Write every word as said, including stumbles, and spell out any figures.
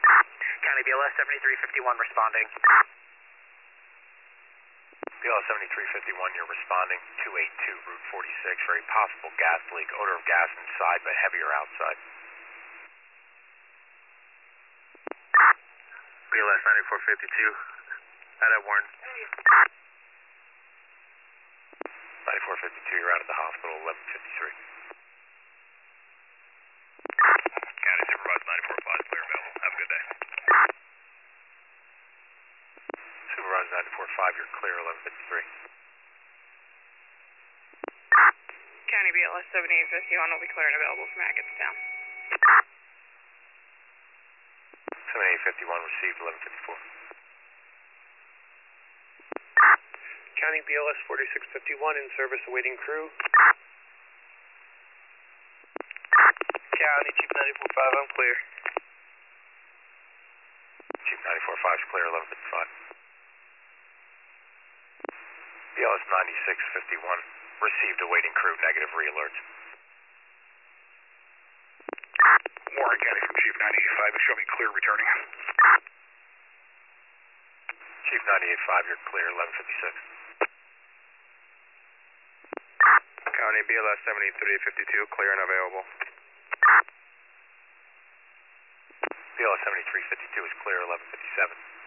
County B L S seventy-three fifty-one responding. B L S seventy-three fifty-one, you're responding two eighty-two Route forty-six for a possible gas leak. Odor of gas inside but heavier outside. B L S ninety-four fifty-two, out at Warren. ninety-four fifty-two, you're out at the hospital, eleven fifty-three. County Supervisor ninety-four five, clear available. Have a good day. Supervisor ninety-four five, you're clear, eleven fifty-three. County B L S seventy-eight fifty-one will be clear and available from Hackettstown. seventy-eight fifty-one received, eleven fifty-four. County B L S forty-six fifty-one in service awaiting crew. County Chief ninety-four five, I'm clear. Chief ninety-four five is clear, eleven fifty-five. B L S ninety-six fifty-one received awaiting crew, negative re-alert. Warren County from Chief ninety-eight five, show me clear returning. Chief ninety-eight five, you're clear, eleven fifty-six. County B L S seventy-three fifty-two, clear and available. B L S seventy-three fifty-two is clear, eleven fifty-seven.